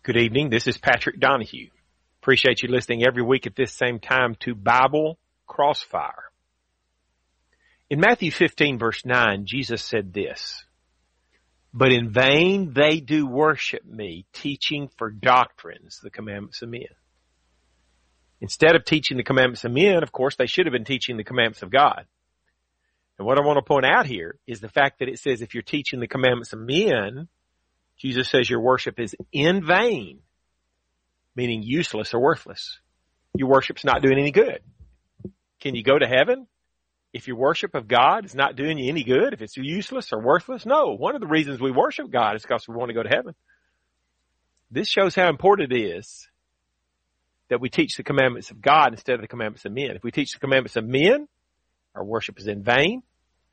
Good evening. This is Patrick Donahue. Appreciate you listening every week at this same time to Bible Crossfire. In Matthew 15, verse 9, Jesus said this, "But in vain they do worship me, teaching for doctrines the commandments of men." Instead of teaching the commandments of men, of course, they should have been teaching the commandments of God. And what I want to point out here is the fact that it says if you're teaching the commandments of men, Jesus says your worship is in vain, meaning useless or worthless. Your worship's not doing any good. Can you go to heaven if your worship of God is not doing you any good, if it's useless or worthless? No. One of the reasons we worship God is because we want to go to heaven. This shows how important it is that we teach the commandments of God instead of the commandments of men. If we teach the commandments of men, our worship is in vain.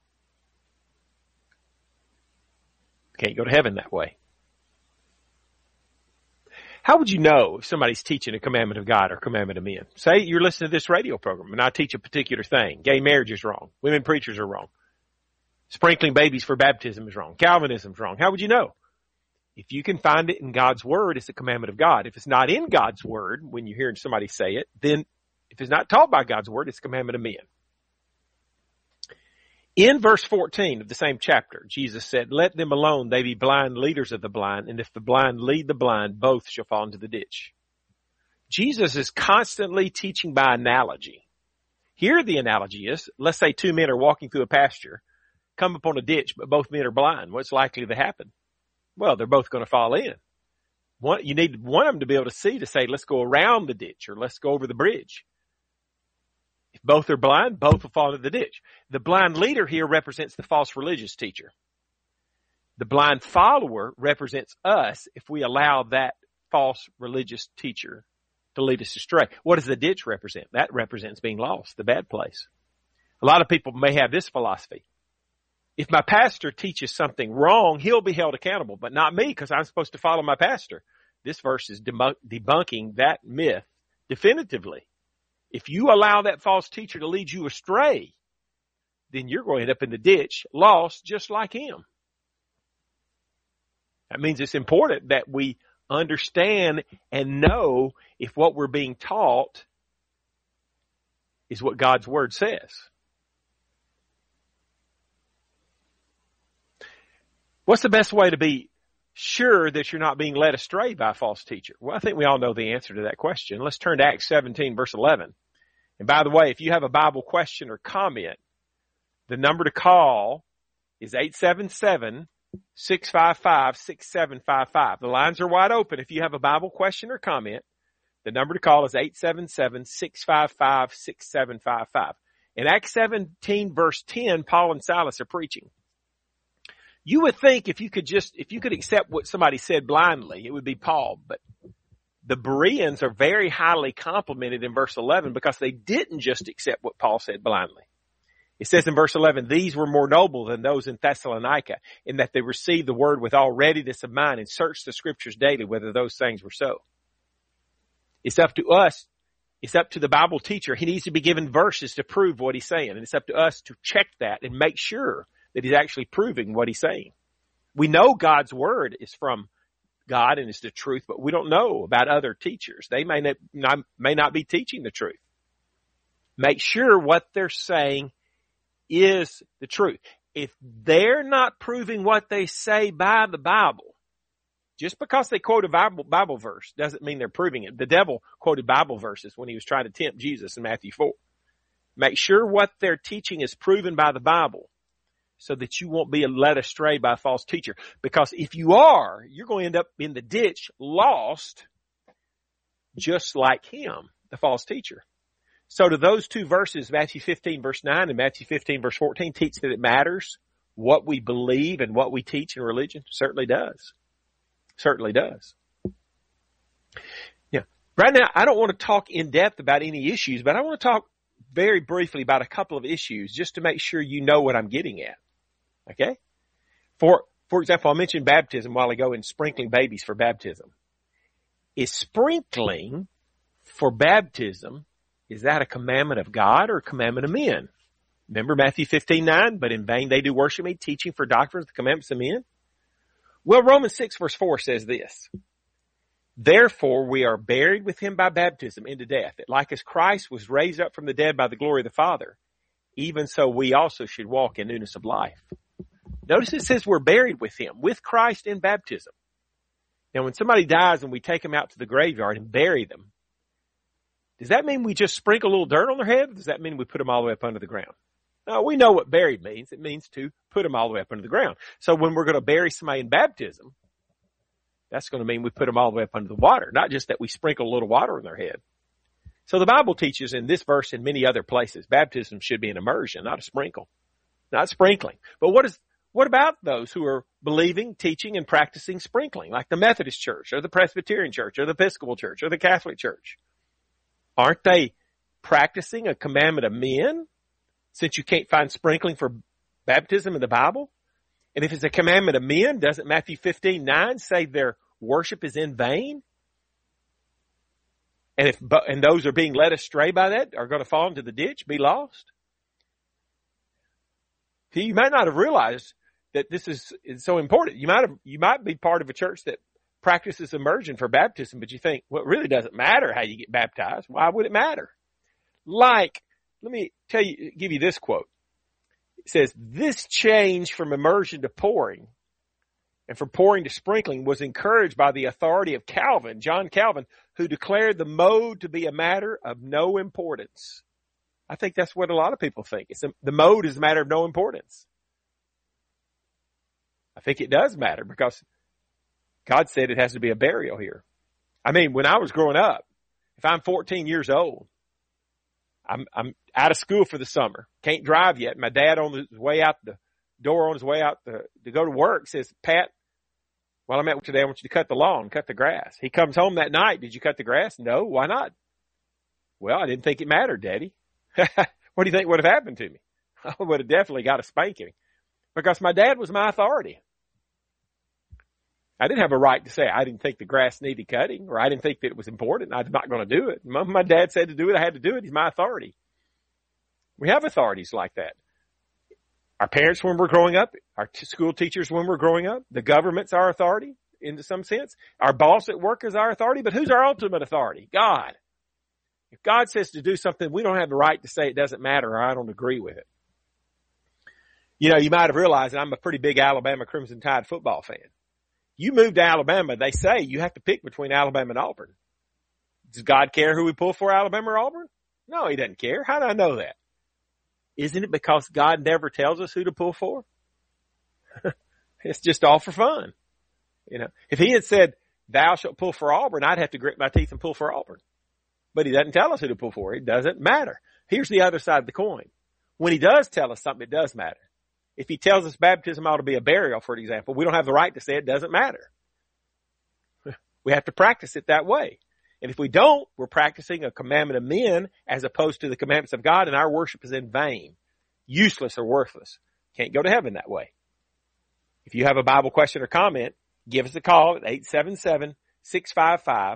Can't go to heaven that way. How would you know if somebody's teaching a commandment of God or a commandment of men? Say you're listening to this radio program and I teach a particular thing. Gay marriage is wrong. Women preachers are wrong. Sprinkling babies for baptism is wrong. Calvinism is wrong. How would you know? If you can find it in God's Word, it's a commandment of God. If it's not in God's Word, when you're hearing somebody say it, then if it's not taught by God's Word, it's a commandment of men. In verse 14 of the same chapter, Jesus said, "Let them alone, they be blind leaders of the blind, and if the blind lead the blind, both shall fall into the ditch." Jesus is constantly teaching by analogy. Here the analogy is, let's say two men are walking through a pasture, come upon a ditch, but both men are blind. What's likely to happen? Well, they're both going to fall in. You need one of them to be able to see to say, let's go around the ditch or let's go over the bridge. If both are blind, both will fall into the ditch. The blind leader here represents the false religious teacher. The blind follower represents us if we allow that false religious teacher to lead us astray. What does the ditch represent? That represents being lost, the bad place. A lot of people may have this philosophy. If my pastor teaches something wrong, he'll be held accountable, but not me because I'm supposed to follow my pastor. This verse is debunking that myth definitively. If you allow that false teacher to lead you astray, then you're going to end up in the ditch, lost just like him. That means it's important that we understand and know if what we're being taught is what God's Word says. What's the best way to be sure that you're not being led astray by a false teacher? Well, I think we all know the answer to that question. Let's turn to Acts 17, verse 11. And by the way, if you have a Bible question or comment, the number to call is 877-655-6755. The lines are wide open. If you have a Bible question or comment, the number to call is 877-655-6755. In Acts 17, verse 10, Paul and Silas are preaching. You would think if you could accept what somebody said blindly, it would be Paul. But the Bereans are very highly complimented in verse 11 because they didn't just accept what Paul said blindly. It says in verse 11, "These were more noble than those in Thessalonica, in that they received the word with all readiness of mind and searched the scriptures daily whether those things were so." It's up to us. It's up to the Bible teacher. He needs to be given verses to prove what he's saying. And it's up to us to check that and make sure that he's actually proving what he's saying. We know God's Word is from God and it's the truth, but we don't know about other teachers. They may not be teaching the truth. Make sure what they're saying is the truth. If they're not proving what they say by the Bible, just because they quote a Bible verse doesn't mean they're proving it. The devil quoted Bible verses when he was trying to tempt Jesus in Matthew 4. Make sure what they're teaching is proven by the Bible, so that you won't be led astray by a false teacher. Because if you are, you're going to end up in the ditch, lost, just like him, the false teacher. So do those two verses, Matthew 15, verse 9 and Matthew 15, verse 14, teach that it matters what we believe and what we teach in religion? Certainly does. Certainly does. Yeah. Right now, I don't want to talk in depth about any issues, but I want to talk very briefly about a couple of issues just to make sure you know what I'm getting at. Okay? For example, I mentioned baptism a while ago and sprinkling babies for baptism. Is sprinkling for baptism, is that a commandment of God or a commandment of men? Remember Matthew 15:9, "But in vain they do worship me, teaching for doctrines the commandments of men." Well, Romans 6 verse 4 says this, Therefore, we are buried with him by baptism into death, that like as Christ was raised up from the dead by the glory of the Father, even so we also should walk in newness of life. Notice it says we're buried with him, with Christ in baptism. Now, when somebody dies and we take them out to the graveyard and bury them, does that mean we just sprinkle a little dirt on their head? Or does that mean we put them all the way up under the ground? No, we know what buried means. It means to put them all the way up under the ground. So when we're going to bury somebody in baptism, that's going to mean we put them all the way up under the water, not just that we sprinkle a little water on their head. So the Bible teaches in this verse and many other places, baptism should be an immersion, not a sprinkle, not sprinkling. But what about those who are believing, teaching, and practicing sprinkling, like the Methodist Church or the Presbyterian Church or the Episcopal Church or the Catholic Church? Aren't they practicing a commandment of men, since you can't find sprinkling for baptism in the Bible? And if it's a commandment of men, doesn't Matthew 15:9 say their worship is in vain? And those are being led astray by that are going to fall into the ditch, be lost? See, you might not have realized that this is so important. You might be part of a church that practices immersion for baptism, but you think, well, it really doesn't matter how you get baptized. Why would it matter? Let me give you this quote. It says, this change from immersion to pouring and from pouring to sprinkling was encouraged by the authority of Calvin, John Calvin, who declared the mode to be a matter of no importance. I think that's what a lot of people think. The mode is a matter of no importance. I think it does matter because God said it has to be a burial here. I mean, when I was growing up, if I'm 14 years old, I'm out of school for the summer, can't drive yet. My dad on his way out the door, on his way out to go to work, says, Pat, while I'm at work today, I want you to cut the lawn, cut the grass. He comes home that night. Did you cut the grass? No. Why not? Well, I didn't think it mattered, Daddy. What do you think would have happened to me? I would have definitely got a spanking because my dad was my authority. I didn't have a right to say I didn't think the grass needed cutting or I didn't think that it was important. I'm not going to do it. My dad said to do it. I had to do it. He's my authority. We have authorities like that. Our parents when we're growing up, our school teachers when we're growing up, the government's our authority in some sense. Our boss at work is our authority, but who's our ultimate authority? God. If God says to do something, we don't have the right to say it doesn't matter or I don't agree with it. You know, you might have realized that I'm a pretty big Alabama Crimson Tide football fan. You move to Alabama, they say you have to pick between Alabama and Auburn. Does God care who we pull for, Alabama or Auburn? No, he doesn't care. How do I know that? Isn't it because God never tells us who to pull for? It's just all for fun. You know, if he had said, thou shalt pull for Auburn, I'd have to grit my teeth and pull for Auburn. But he doesn't tell us who to pull for. It doesn't matter. Here's the other side of the coin. When he does tell us something, it does matter. If he tells us baptism ought to be a burial, for example, we don't have the right to say it doesn't matter. We have to practice it that way. And if we don't, we're practicing a commandment of men as opposed to the commandments of God, and our worship is in vain, useless or worthless. Can't go to heaven that way. If you have a Bible question or comment, give us a call at 877-655-6755.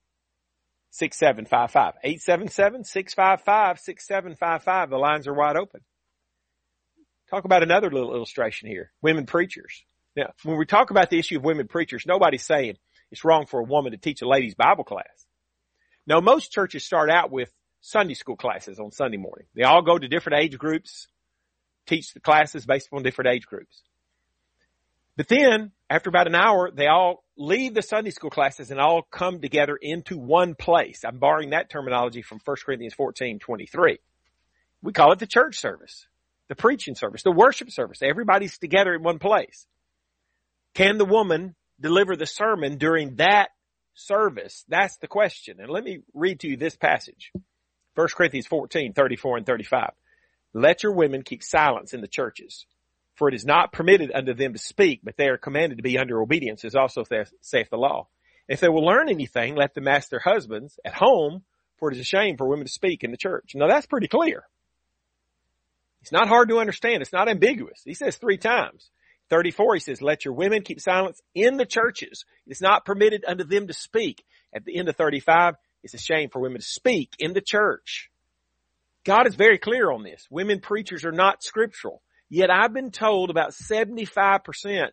877-655-6755. The lines are wide open. Talk about another little illustration here. Women preachers. Now, when we talk about the issue of women preachers, nobody's saying it's wrong for a woman to teach a ladies' Bible class. No, most churches start out with Sunday school classes on Sunday morning. They all go to different age groups, teach the classes based upon different age groups. But then, after about an hour, they all leave the Sunday school classes and all come together into one place. I'm borrowing that terminology from 1 Corinthians 14:23. We call it the church service, the preaching service, the worship service. Everybody's together in one place. Can the woman deliver the sermon during that service? That's the question. And let me read to you this passage. 1 Corinthians 14:34 and 35. Let your women keep silence in the churches, for it is not permitted unto them to speak, but they are commanded to be under obedience, as also saith the law. If they will learn anything, let them ask their husbands at home, for it is a shame for women to speak in the church. Now that's pretty clear. It's not hard to understand. It's not ambiguous. He says 3 times. 34, he says, let your women keep silence in the churches. It's not permitted unto them to speak. At the end of 35, it's a shame for women to speak in the church. God is very clear on this. Women preachers are not scriptural. Yet I've been told about 75%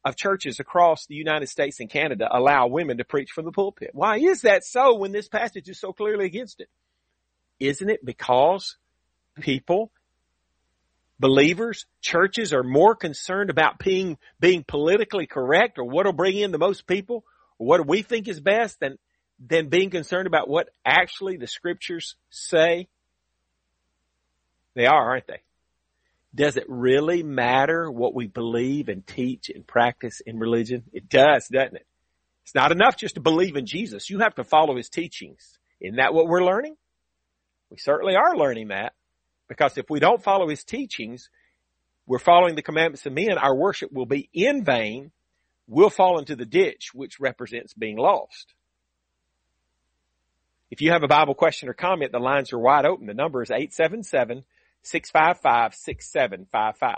of churches across the United States and Canada allow women to preach from the pulpit. Why is that so when this passage is so clearly against it? Isn't it because people, believers, churches are more concerned about being politically correct or what will bring in the most people or what do we think is best than being concerned about what actually the scriptures say? They are, aren't they? Does it really matter what we believe and teach and practice in religion? It does, doesn't it? It's not enough just to believe in Jesus. You have to follow his teachings. Isn't that what we're learning? We certainly are learning that, because if we don't follow his teachings, we're following the commandments of men. Our worship will be in vain. We'll fall into the ditch, which represents being lost. If you have a Bible question or comment, the lines are wide open. The number is 877-655-6755.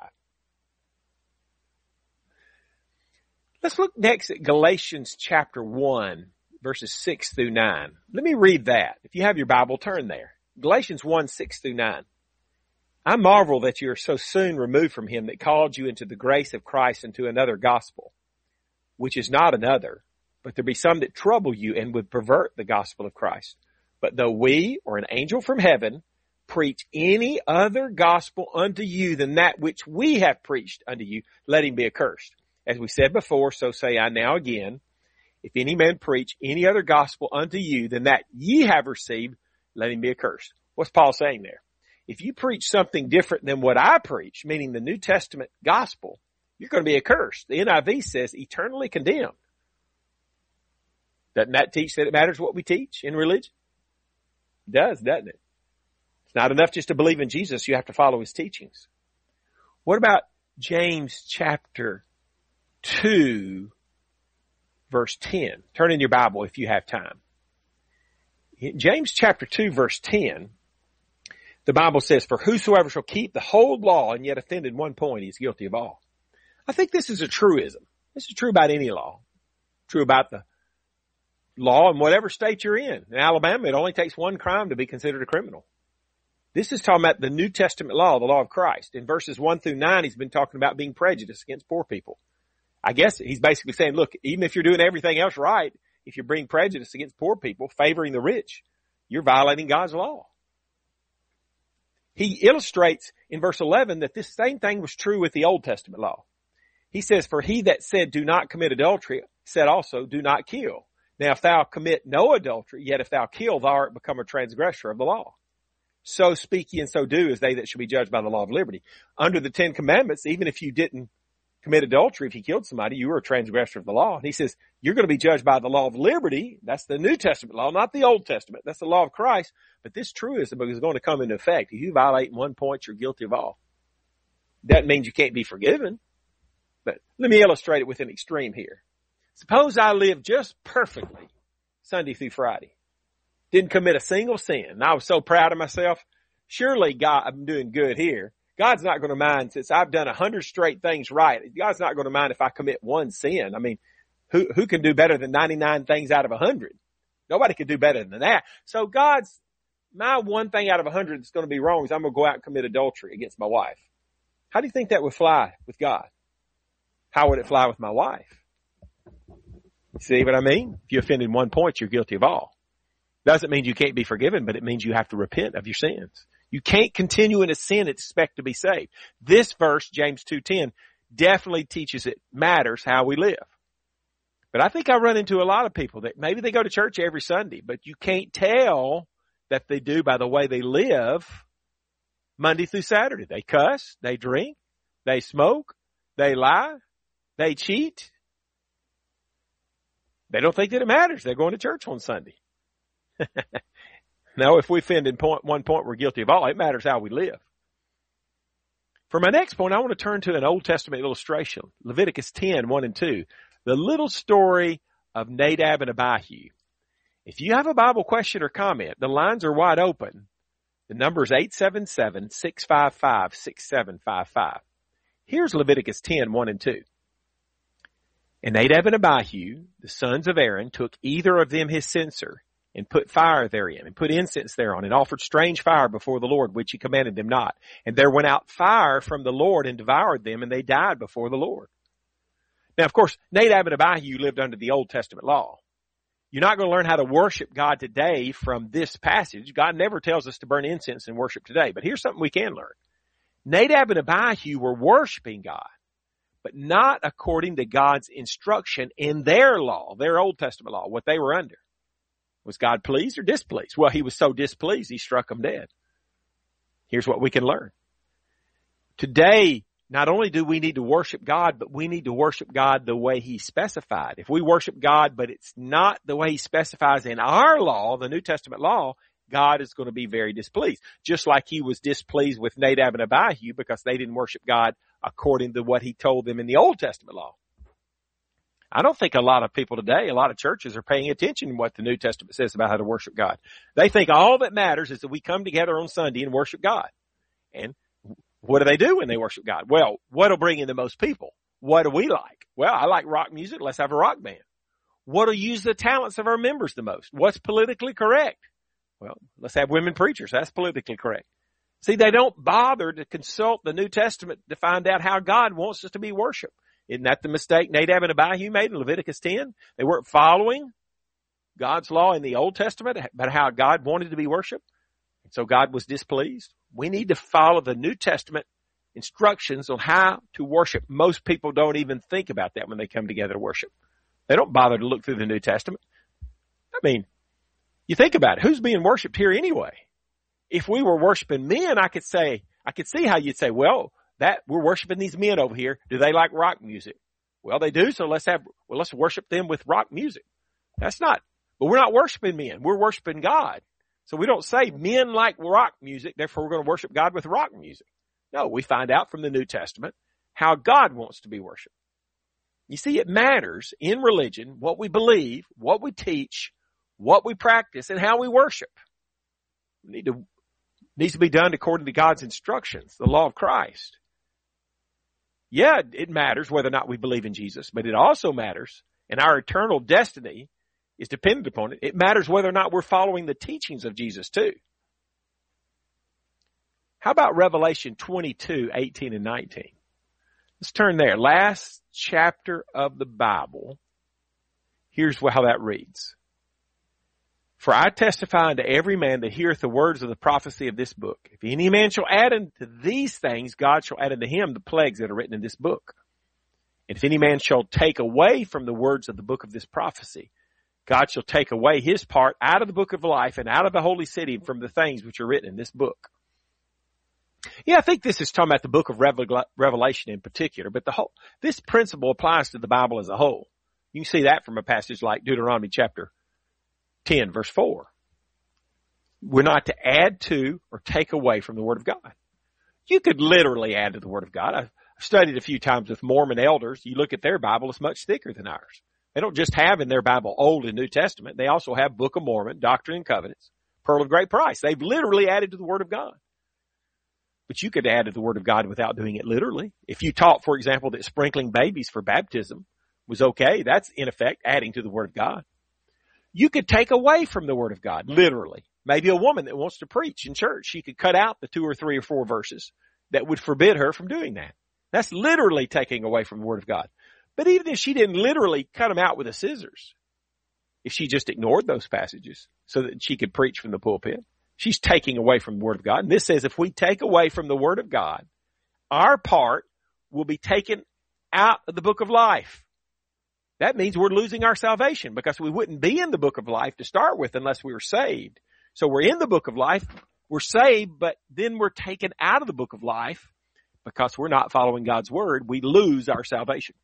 Let's look next at Galatians chapter 1, verses 6 through 9. Let me read that. If you have your Bible, turn there. Galatians 1, 6 through 9. I marvel that you are so soon removed from him that called you into the grace of Christ into another gospel, which is not another, but there be some that trouble you and would pervert the gospel of Christ. But though we or an angel from heaven preach any other gospel unto you than that which we have preached unto you, let him be accursed. As we said before, so say I now again, if any man preach any other gospel unto you than that ye have received, let him be accursed. What's Paul saying there? If you preach something different than what I preach, meaning the New Testament gospel, you're going to be accursed. The NIV says eternally condemned. Doesn't that teach that it matters what we teach in religion? It does, doesn't it? It's not enough just to believe in Jesus. You have to follow his teachings. What about James chapter 2, verse 10? Turn in your Bible if you have time. In James chapter 2, verse 10, the Bible says, for whosoever shall keep the whole law and yet offend in one point, he is guilty of all. I think this is a truism. This is true about any law. True about the law in whatever state you're in. In Alabama, it only takes one crime to be considered a criminal. This is talking about the New Testament law, the law of Christ. In verses 1 through 9, he's been talking about being prejudiced against poor people. I guess he's basically saying, look, even if you're doing everything else right, if you're being prejudiced against poor people, favoring the rich, you're violating God's law. He illustrates in verse 11 that this same thing was true with the Old Testament law. He says, for he that said, do not commit adultery, said also, do not kill. Now, if thou commit no adultery, yet if thou kill, thou art become a transgressor of the law. So speak ye and so do as they that shall be judged by the law of liberty. Under the 10 Commandments, even if you didn't commit adultery, if you killed somebody, you were a transgressor of the law. And he says, you're going to be judged by the law of liberty. That's the New Testament law, not the Old Testament. That's the law of Christ. But this truism is going to come into effect. If you violate in one point, you're guilty of all. That means you can't be forgiven. But let me illustrate it with an extreme here. Suppose I live just perfectly Sunday through Friday. Didn't commit a single sin. And I was so proud of myself. Surely God, I'm doing good here. God's not going to mind since I've done 100 straight things right. God's not going to mind if I commit one sin. I mean, who can do better than 99 things out of 100? Nobody can do better than that. So my one thing out of 100 that's going to be wrong is I'm going to go out and commit adultery against my wife. How do you think that would fly with God? How would it fly with my wife? See what I mean? If you offend in one point, you're guilty of all. Doesn't mean you can't be forgiven, but it means you have to repent of your sins. You can't continue in a sin and expect to be saved. This verse, James 2:10, definitely teaches it matters how we live. But I think I run into a lot of people that maybe they go to church every Sunday, but you can't tell that they do by the way they live Monday through Saturday. They cuss, they drink, they smoke, they lie, they cheat. They don't think that it matters. They're going to church on Sunday. No, if we offend in one point, we're guilty of all. It matters how we live. For my next point, I want to turn to an Old Testament illustration, Leviticus 10, 1 and 2, the little story of Nadab and Abihu. If you have a Bible question or comment, the lines are wide open. The number is 877-655-6755. Here's Leviticus 10, 1 and 2. And Nadab and Abihu, the sons of Aaron, took either of them his censer, and put fire therein, and put incense thereon, and offered strange fire before the Lord, which he commanded them not. And there went out fire from the Lord and devoured them, and they died before the Lord. Now, of course, Nadab and Abihu lived under the Old Testament law. You're not going to learn how to worship God today from this passage. God never tells us to burn incense and worship today. But here's something we can learn. Nadab and Abihu were worshiping God, but not according to God's instruction in their law, their Old Testament law, what they were under. Was God pleased or displeased? Well, he was so displeased, he struck them dead. Here's what we can learn. Today, not only do we need to worship God, but we need to worship God the way he specified. If we worship God, but it's not the way he specifies in our law, the New Testament law, God is going to be very displeased. Just like he was displeased with Nadab and Abihu because they didn't worship God according to what he told them in the Old Testament law. I don't think a lot of people today, a lot of churches are paying attention to what the New Testament says about how to worship God. They think all that matters is that we come together on Sunday and worship God. And what do they do when they worship God? Well, what'll bring in the most people? What do we like? Well, I like rock music. Let's have a rock band. What'll use the talents of our members the most? What's politically correct? Well, let's have women preachers. That's politically correct. See, they don't bother to consult the New Testament to find out how God wants us to be worshiped. Isn't that the mistake Nadab and Abihu made in Leviticus 10? They weren't following God's law in the Old Testament about how God wanted to be worshiped. And so God was displeased. We need to follow the New Testament instructions on how to worship. Most people don't even think about that when they come together to worship. They don't bother to look through the New Testament. I mean, you think about it. Who's being worshiped here anyway? If we were worshiping men, I could see how you'd say, well, that we're worshiping these men over here. Do they like rock music? Well, they do. So let's worship them with rock music. But we're not worshiping men. We're worshiping God. So we don't say men like rock music, therefore we're going to worship God with rock music. No, we find out from the New Testament how God wants to be worshiped. You see, it matters in religion what we believe, what we teach, what we practice, and how we worship. Needs to be done according to God's instructions, the law of Christ. Yeah, it matters whether or not we believe in Jesus, but it also matters, and our eternal destiny is dependent upon it. It matters whether or not we're following the teachings of Jesus too. How about Revelation 22, 18 and 19? Let's turn there. Last chapter of the Bible. Here's how that reads. For I testify unto every man that heareth the words of the prophecy of this book. If any man shall add unto these things, God shall add unto him the plagues that are written in this book. And if any man shall take away from the words of the book of this prophecy, God shall take away his part out of the book of life and out of the holy city from the things which are written in this book. Yeah, I think this is talking about the book of Revelation in particular, but this principle applies to the Bible as a whole. You can see that from a passage like Deuteronomy chapter 10, verse 4. We're not to add to or take away from the Word of God. You could literally add to the Word of God. I've studied a few times with Mormon elders. You look at their Bible, it's much thicker than ours. They don't just have in their Bible Old and New Testament. They also have Book of Mormon, Doctrine and Covenants, Pearl of Great Price. They've literally added to the Word of God. But you could add to the Word of God without doing it literally. If you taught, for example, that sprinkling babies for baptism was okay, that's in effect adding to the Word of God. You could take away from the Word of God, literally. Maybe a woman that wants to preach in church, she could cut out the 2 or 3 or 4 verses that would forbid her from doing that. That's literally taking away from the Word of God. But even if she didn't literally cut them out with the scissors, if she just ignored those passages so that she could preach from the pulpit, she's taking away from the Word of God. And this says if we take away from the Word of God, our part will be taken out of the book of life. That means we're losing our salvation because we wouldn't be in the book of life to start with unless we were saved. So we're in the book of life, we're saved, but then we're taken out of the book of life because we're not following God's word. We lose our salvation.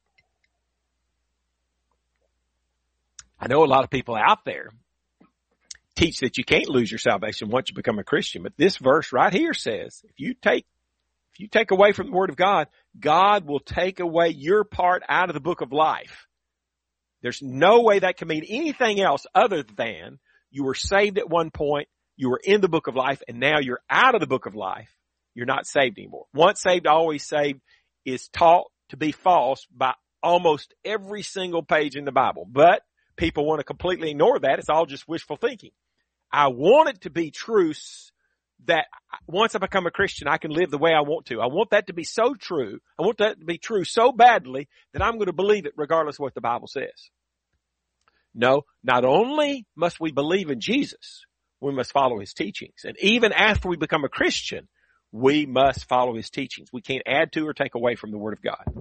I know a lot of people out there teach that you can't lose your salvation once you become a Christian, but this verse right here says if you take away from the Word of God, God will take away your part out of the book of life. There's no way that can mean anything else other than you were saved at one point, you were in the book of life, and now you're out of the book of life. You're not saved anymore. Once saved, always saved is taught to be false by almost every single page in the Bible. But people want to completely ignore that. It's all just wishful thinking. I want it to be true that once I become a Christian, I can live the way I want to. I want that to be so true. I want that to be true so badly that I'm going to believe it regardless of what the Bible says. No, not only must we believe in Jesus, we must follow his teachings. And even after we become a Christian, we must follow his teachings. We can't add to or take away from the Word of God.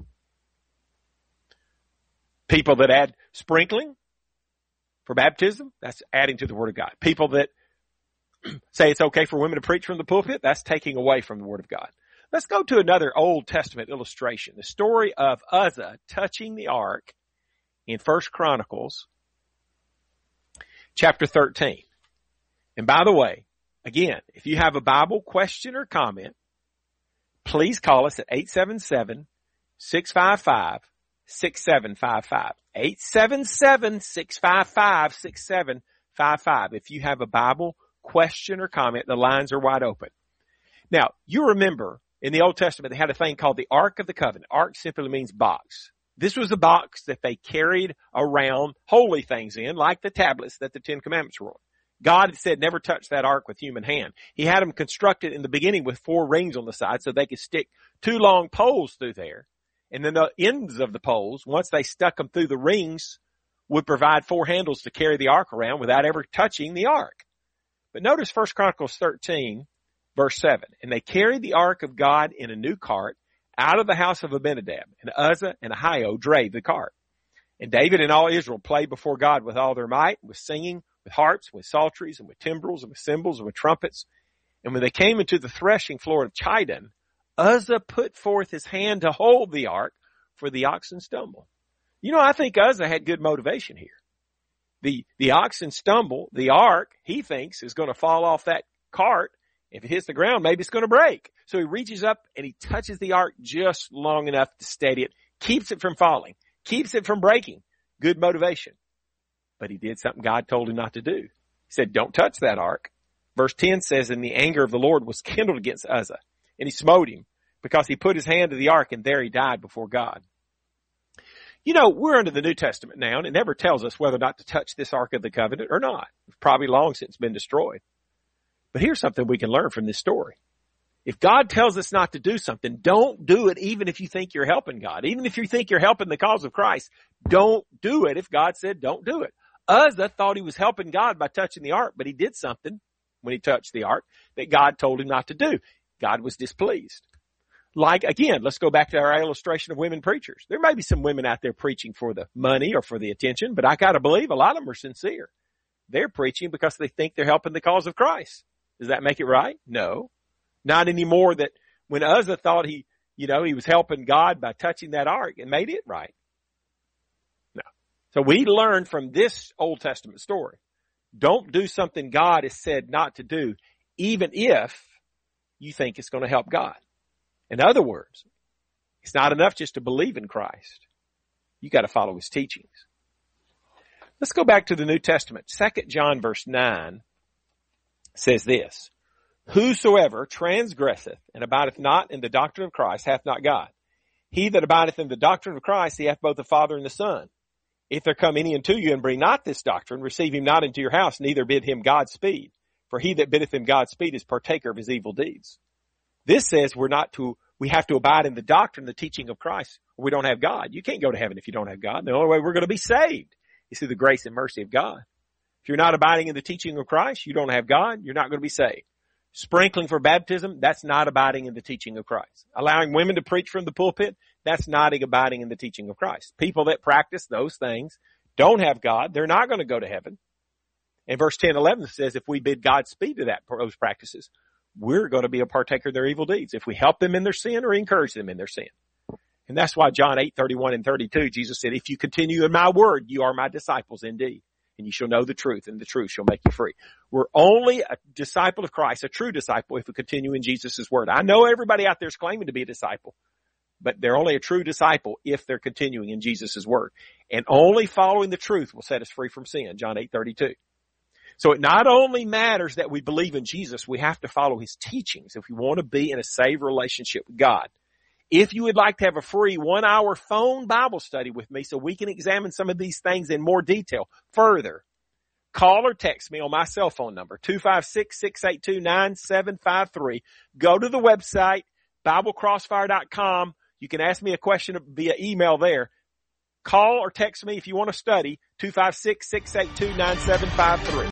People that add sprinkling for baptism, that's adding to the Word of God. People that say it's okay for women to preach from the pulpit, that's taking away from the Word of God. Let's go to another Old Testament illustration. The story of Uzzah touching the ark in 1 Chronicles chapter 13. And by the way, again, if you have a Bible question or comment, please call us at 877-655-6755. 877-655-6755. If you have a Bible question or comment, the lines are wide open. Now, you remember in the Old Testament, they had a thing called the Ark of the Covenant. Ark simply means box. This was the box that they carried around holy things in, like the tablets that the Ten Commandments were on. God had said never touch that ark with human hand. He had them constructed in the beginning with 4 rings on the side so they could stick 2 long poles through there. And then the ends of the poles, once they stuck them through the rings, would provide 4 handles to carry the ark around without ever touching the ark. But notice 1 Chronicles 13, verse 7. And they carried the ark of God in a new cart out of the house of Abinadab, and Uzzah and Ahio drave the cart. And David and all Israel played before God with all their might, with singing, with harps, with psalteries, and with timbrels, and with cymbals, and with trumpets. And when they came into the threshing floor of Chidon, Uzzah put forth his hand to hold the ark, for the oxen stumble. You know, I think Uzzah had good motivation here. The oxen stumble, the ark, he thinks, is going to fall off that cart. If it hits the ground, maybe it's going to break. So he reaches up and he touches the ark just long enough to steady it, keeps it from falling, keeps it from breaking. Good motivation. But he did something God told him not to do. He said, don't touch that ark. Verse 10 says, and the anger of the Lord was kindled against Uzzah, and he smote him because he put his hand to the ark, and there he died before God. You know, we're under the New Testament now, and it never tells us whether or not to touch this Ark of the Covenant or not. It's probably long since been destroyed. But here's something we can learn from this story. If God tells us not to do something, don't do it even if you think you're helping God. Even if you think you're helping the cause of Christ, don't do it if God said don't do it. Uzzah thought he was helping God by touching the ark, but he did something when he touched the ark that God told him not to do. God was displeased. Like, again, let's go back to our illustration of women preachers. There may be some women out there preaching for the money or for the attention, but I gotta believe a lot of them are sincere. They're preaching because they think they're helping the cause of Christ. Does that make it right? No. Not anymore that when Uzzah thought he was helping God by touching that ark, it made it right. No. So we learn from this Old Testament story. Don't do something God has said not to do, even if you think it's going to help God. In other words, it's not enough just to believe in Christ. You got to follow his teachings. Let's go back to the New Testament. 2 John verse 9 says this, whosoever transgresseth and abideth not in the doctrine of Christ hath not God. He that abideth in the doctrine of Christ, he hath both the Father and the Son. If there come any unto you and bring not this doctrine, receive him not into your house, neither bid him Godspeed. For he that biddeth him Godspeed is partaker of his evil deeds. This says we have to abide in the doctrine, the teaching of Christ, or we don't have God. You can't go to heaven if you don't have God. The only way we're going to be saved is through the grace and mercy of God. If you're not abiding in the teaching of Christ, you don't have God, you're not going to be saved. Sprinkling for baptism, that's not abiding in the teaching of Christ. Allowing women to preach from the pulpit, that's not abiding in the teaching of Christ. People that practice those things don't have God. They're not going to go to heaven. And verse 10, 11 says if we bid Godspeed to those practices, we're going to be a partaker of their evil deeds. If we help them in their sin or encourage them in their sin. And that's why John 8:31 and 32, Jesus said, if you continue in my word, you are my disciples indeed. And you shall know the truth, and the truth shall make you free. We're only a disciple of Christ, a true disciple, if we continue in Jesus' word. I know everybody out there is claiming to be a disciple, but they're only a true disciple if they're continuing in Jesus' word. And only following the truth will set us free from sin, John 8:32. So it not only matters that we believe in Jesus, we have to follow his teachings if we want to be in a saved relationship with God. If you would like to have a free 1-hour phone Bible study with me so we can examine some of these things in more detail further, call or text me on my cell phone number, 256-682-9753. Go to the website, BibleCrossfire.com. You can ask me a question via email there. Call or text me if you want to study, 256-682-9753.